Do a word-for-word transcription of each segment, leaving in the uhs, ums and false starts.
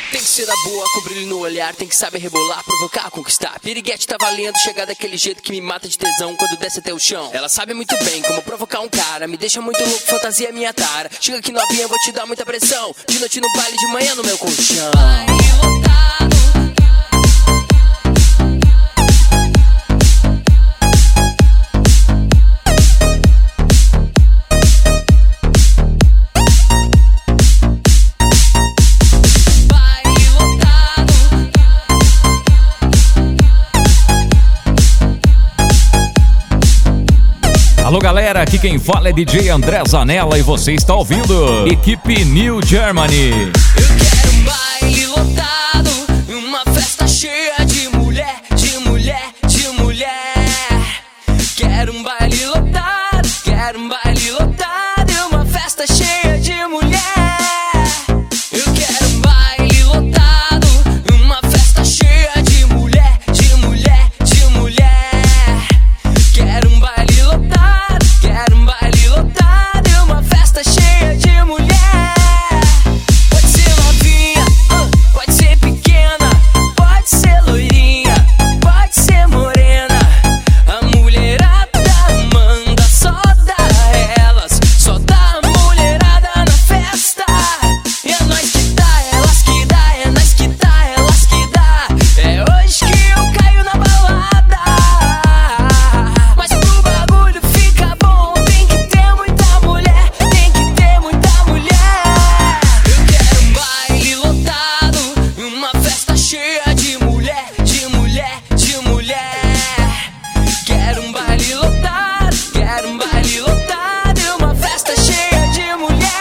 Tem que ser da boa, com brilho no olhar, tem que saber rebolar, provocar, conquistar. Piriguete tá valendo, chegar daquele jeito que me mata de tesão quando desce até o chão. Ela sabe muito bem como provocar um cara, me deixa muito louco, fantasia minha tara. Chega aqui novinha, vou te dar muita pressão. De noite no baile, de manhã no meu colchão. Baile lotado. Alô galera, aqui quem fala é D J André Zanella e você está ouvindo Equipe New Germany. Eu quero um baile lotado, uma festa cheia de mulher, de mulher, de mulher. Quero um baile lotado, quero um baile lotado e uma festa cheia de mulher. Eu quero um baile lotado, uma festa cheia de mulher, de mulher, de mulher. Quero um baile lotado, quero um baile lotado e uma festa cheia de mulher. Pode ser novinha, uh, pode ser pequena, pode ser loirinha, pode ser morena. A mulherada manda, só dá elas, só dá a mulherada na festa. E é nós que dá, elas que dá, é nós que dá, elas que dá. É hoje que eu caio na balada. Mas pro bagulho fica bom, tem que ter muita mulher, tem que ter muita mulher. Eu quero um baile lotado, uma festa cheia de mulher, de mulher, de mulher. Quero um baile lotado, quero um baile lotado e uma festa cheia de mulher.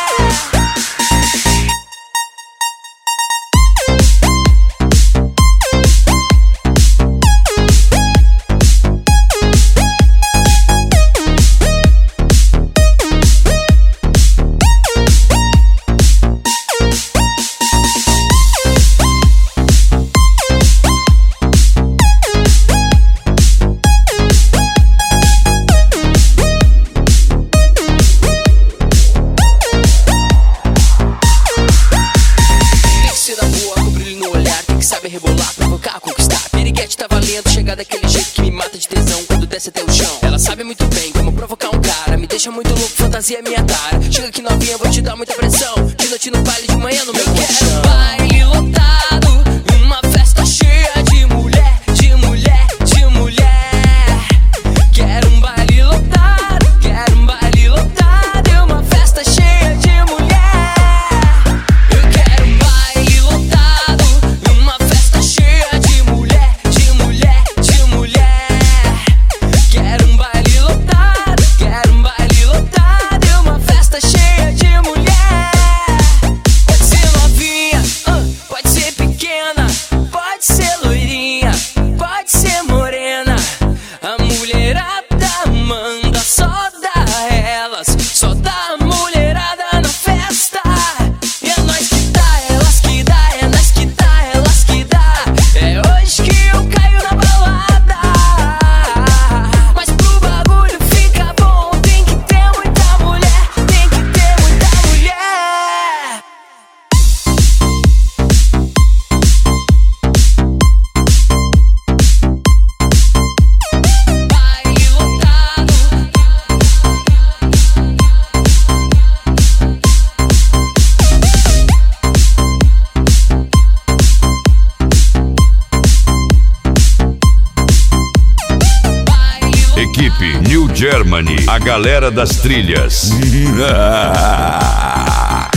Tem que ser da boa, com brilho no olhar, tem que saber rebolar, provocar, conquistar. Piriguete tá valendo, chegar daquele jeito que me mata de tesão quando desce até o chão. Ela sabe muito bem como provocar um cara, me deixa muito louco, fantasia minha tara. Chega aqui novinha, vou te dar muita pressão. De noite no baile, de manhã no meu colchão. Eu quero um baile lotado, uma festa cheia de mulher, de mulher, de mulher. Quero um baile lotado, quero um baile lotado e uma festa cheia de mulher. Eu quero um baile lotado, uma festa cheia de mulher, de mulher, de mulher. Quero um baile lotado, quero um baile lotado e uma festa cheia de mulher. Pode ser novinha, uh, pode ser pequena, pode ser loirinha, pode ser morena. A mulherada manda, só dá elas, só dá a mulherada na festa. E é nós que dá, elas que dá, é nós que dá, elas que dá. É hoje que eu caio na balada. Mas pro bagulho fica bom, tem que ter muita mulher, tem que ter muita mulher. Baile lotado. Equipe New Germany, a galera das trilhas.